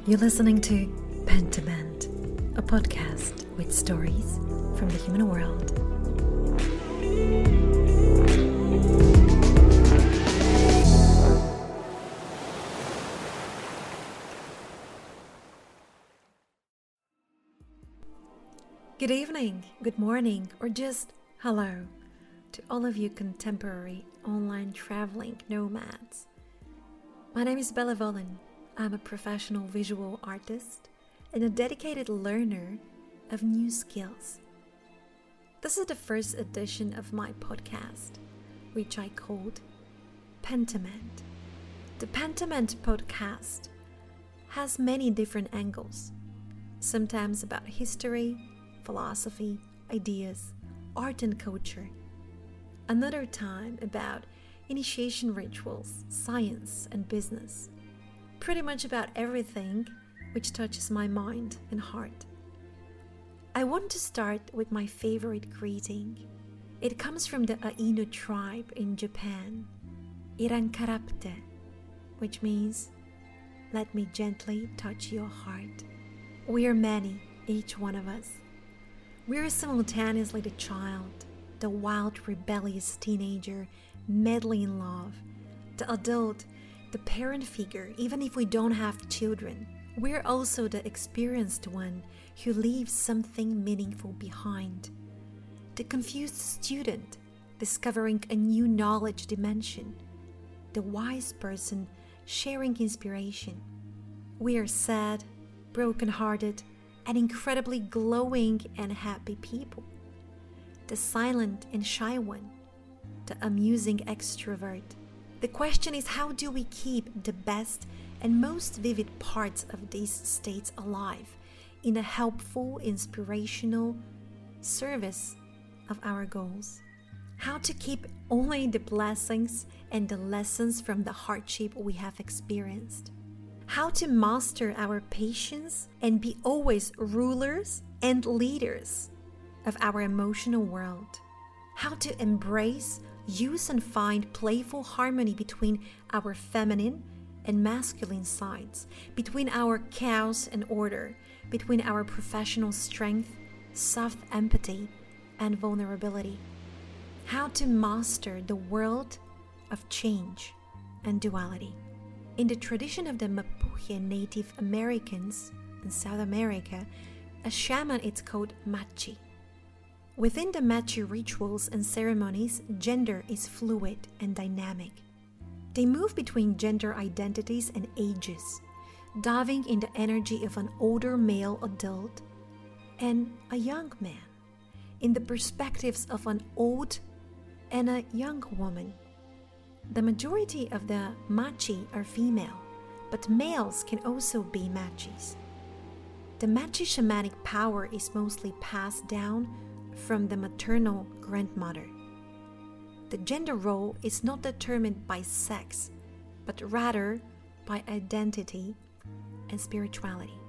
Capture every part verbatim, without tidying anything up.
You're listening to Pentiment, a podcast with stories from the human world. Good evening, good morning, or just hello to all of you contemporary online traveling nomads. My name is Bella Vollen. I'm a professional visual artist and a dedicated learner of new skills. This is the first edition of my podcast, which I called Pentiment. The Pentiment podcast has many different angles, sometimes about history, philosophy, ideas, art and culture. Another time about initiation rituals, science and business. Pretty much about everything which touches my mind and heart. I want to start with my favorite greeting. It comes from the Ainu tribe in Japan, Irankarapte, which means, let me gently touch your heart. We are many, each one of us. We are simultaneously the child, the wild, rebellious teenager, madly in love, the adult, the parent figure, even if we don't have children. We're also the experienced one who leaves something meaningful behind. The confused student discovering a new knowledge dimension. The wise person sharing inspiration. We are sad, broken-hearted, and incredibly glowing and happy people. The silent and shy one. The amusing extrovert. The question is, how do we keep the best and most vivid parts of these states alive in a helpful, inspirational service of our goals? How to keep only the blessings and the lessons from the hardship we have experienced? How to master our patience and be always rulers and leaders of our emotional world? How to embrace, use and find playful harmony between our feminine and masculine sides, between our chaos and order, between our professional strength, soft empathy, and vulnerability. How to master the world of change and duality. In the tradition of the Mapuche Native Americans in South America, a shaman is called Machi. Within the Machi rituals and ceremonies, gender is fluid and dynamic. They move between gender identities and ages, diving in the energy of an older male adult and a young man, in the perspectives of an old and a young woman. The majority of the Machi are female, but males can also be Machis. The Machi shamanic power is mostly passed down from the maternal grandmother. The gender role is not determined by sex, but rather by identity and spirituality.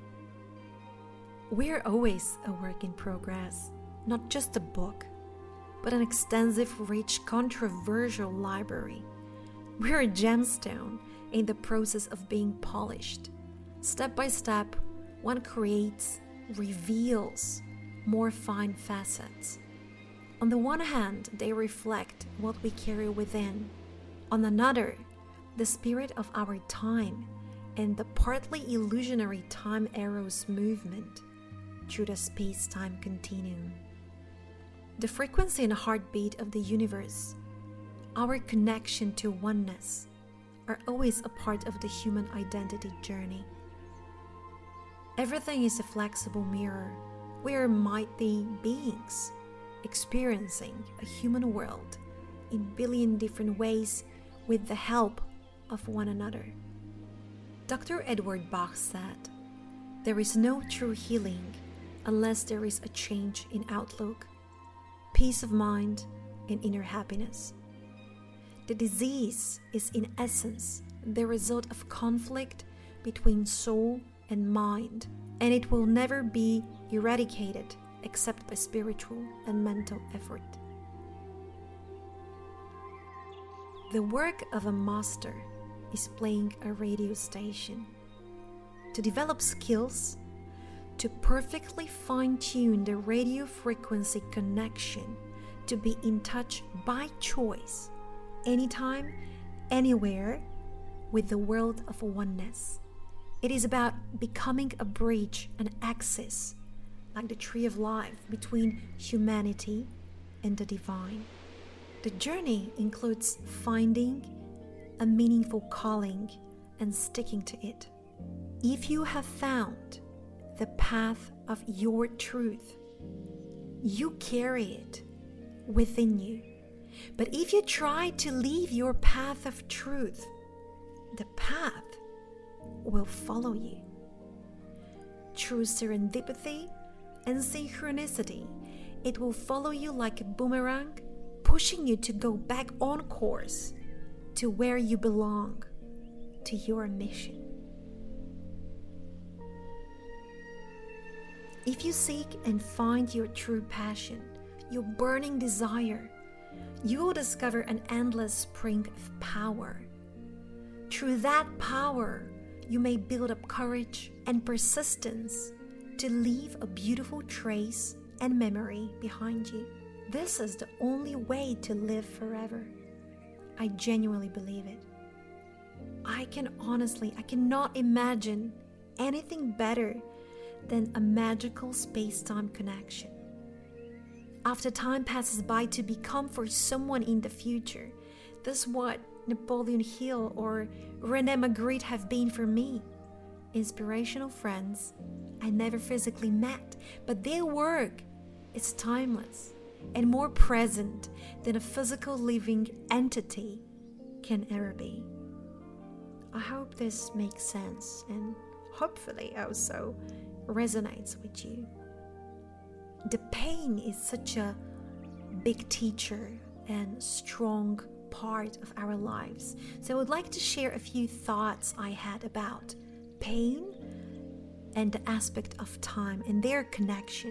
We're always a work in progress, not just a book, but an extensive, rich, controversial library. We're a gemstone in the process of being polished. Step by step, one creates, reveals more fine facets. On the one hand, they reflect what we carry within. On another, the spirit of our time and the partly illusionary time arrows movement through the space-time continuum. The frequency and heartbeat of the universe, our connection to oneness, are always a part of the human identity journey. Everything is a flexible mirror. We are mighty beings, experiencing a human world in billion different ways with the help of one another. Doctor Edward Bach said, "There is no true healing unless there is a change in outlook, peace of mind, and inner happiness. The disease is in essence the result of conflict between soul and mind, and it will never be eradicated except by spiritual and mental effort." The work of a master is playing a radio station. to develop skills, to perfectly fine-tune the radio frequency connection, to be in touch by choice, anytime, anywhere, with the world of oneness. It is about becoming a bridge, an axis, like the tree of life between humanity and the divine. The journey includes finding a meaningful calling and sticking to it. If you have found the path of your truth, you carry it within you. But if you try to leave your path of truth, the path will follow you. Through serendipity and synchronicity, it will follow you like a boomerang, pushing you to go back on course to where you belong, to your mission. If you seek and find your true passion, your burning desire, you will discover an endless spring of power. Through that power, you may build up courage and persistence to leave a beautiful trace and memory behind you. This is the only way to live forever. I genuinely believe it. I can honestly, I cannot imagine anything better than a magical space-time connection. After time passes by to become for someone in the future, this is what Napoleon Hill or René Magritte have been for me. Inspirational friends I never physically met, but their work is timeless and more present than a physical living entity can ever be. I hope this makes sense and hopefully also resonates with you. The pain is such a big teacher and strong part of our lives. So I would like to share a few thoughts I had about pain and the aspect of time and their connection.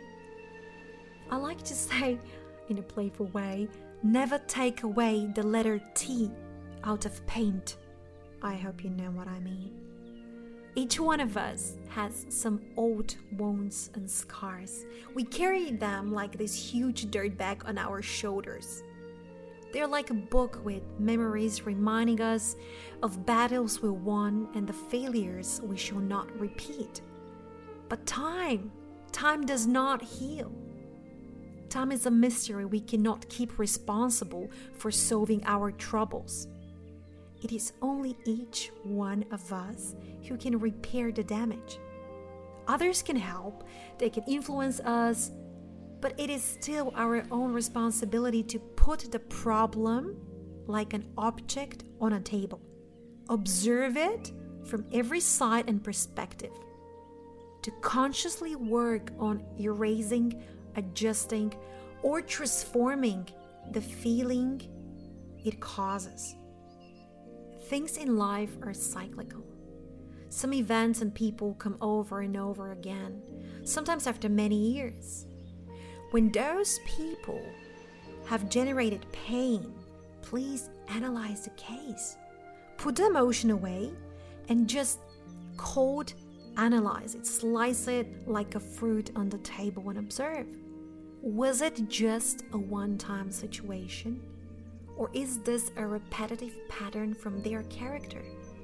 I like to say, in a playful way, never take away the letter T out of paint. I hope you know what I mean. Each one of us has some old wounds and scars. We carry them like this huge dirt bag on our shoulders. They're like a book with memories reminding us of battles we won and the failures we shall not repeat. But time, time does not heal. Time is a mystery we cannot keep responsible for solving our troubles. It is only each one of us who can repair the damage. Others can help, they can influence us, but it is still our own responsibility to put the problem like an object on a table. Observe it from every side and perspective. To consciously work on erasing, adjusting, or transforming the feeling it causes. Things in life are cyclical. Some events and people come over and over again, sometimes after many years. When those people have generated pain, please analyze the case. Put the emotion away and just cold analyze it. Slice it like a fruit on the table and observe. Was it just a one-time situation? Or is this a repetitive pattern from their character?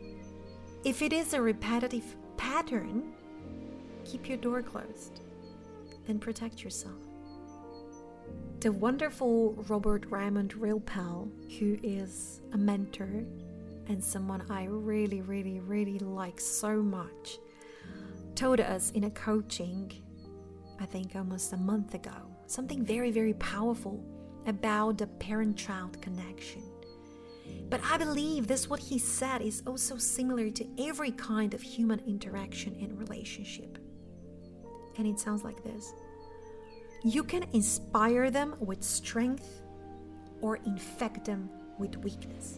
If it is a repetitive pattern, keep your door closed and protect yourself. The wonderful Robert Raymond Rilpel, who is a mentor and someone I really, really, really like so much, told us in a coaching, I think almost a month ago, something very, very powerful about the parent-child connection. But I believe this what he said is also similar to every kind of human interaction and relationship. And it sounds like this. You can inspire them with strength or infect them with weakness.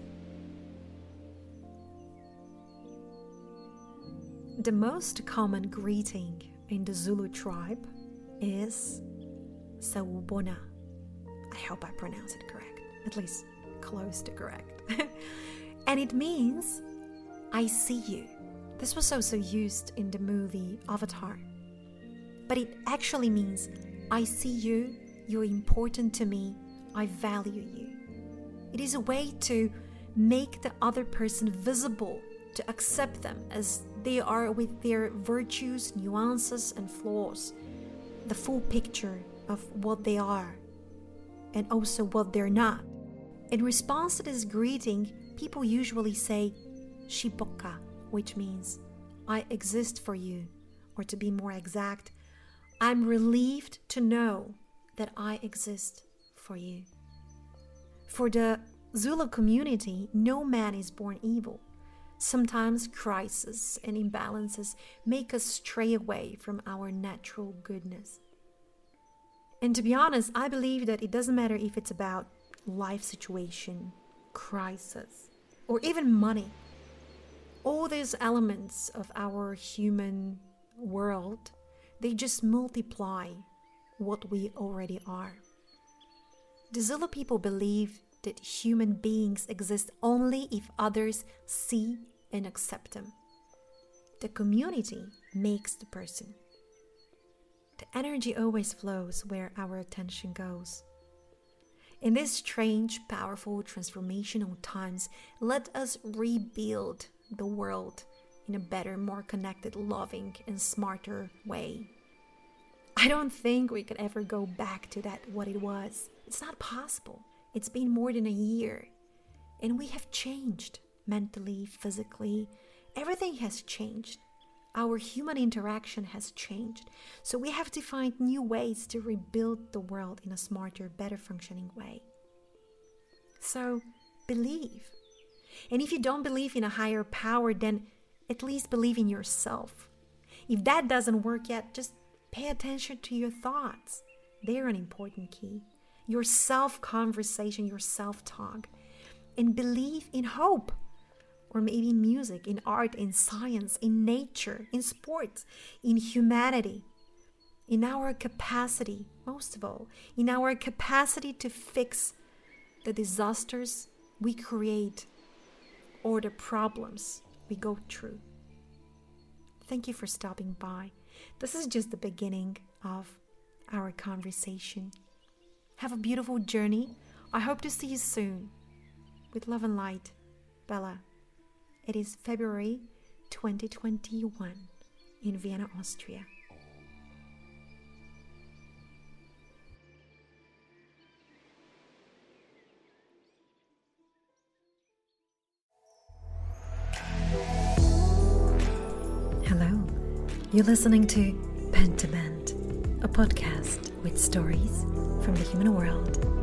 The most common greeting in the Zulu tribe is Sawubona. I hope I pronounce it correct, at least close to correct. And it means, I see you, This was also used in the movie Avatar. But it actually means, I see you, you're important to me, I value you. It is a way to make the other person visible, to accept them as they are with their virtues, nuances, and flaws. The full picture of what they are and also what they're not. In response to this greeting, people usually say Shipoka, which means I exist for you, or to be more exact, I'm relieved to know that I exist for you. For the Zulu community, no man is born evil. Sometimes crises and imbalances make us stray away from our natural goodness. And to be honest, I believe that it doesn't matter if it's about life situation, crisis, or even money. All these elements of our human world, they just multiply what we already are. The Zulu people believe that human beings exist only if others see and accept them. The community makes the person. The energy always flows where our attention goes. In these strange, powerful, transformational times, let us rebuild the world in a better, more connected, loving, and smarter way. I don't think we could ever go back to that what it was. It's not possible. It's been more than a year, and we have changed mentally, physically. Everything has changed. Our human interaction has changed. So we have to find new ways to rebuild the world in a smarter, better functioning way. So believe. And if you don't believe in a higher power, then at least believe in yourself. If that doesn't work yet, just pay attention to your thoughts. They're an important key. Your self-conversation, your self-talk. And believe in hope. Or maybe in music, in art, in science, in nature, in sports, in humanity. In our capacity, most of all, in our capacity to fix the disasters we create or the problems we go through. Thank you for stopping by. This is just the beginning of our conversation. Have a beautiful journey. I hope to see you soon. With love and light, Bella. It is February twenty twenty-one in Vienna, Austria. Hello, you're listening to Pen to Bend, a podcast with stories from the human world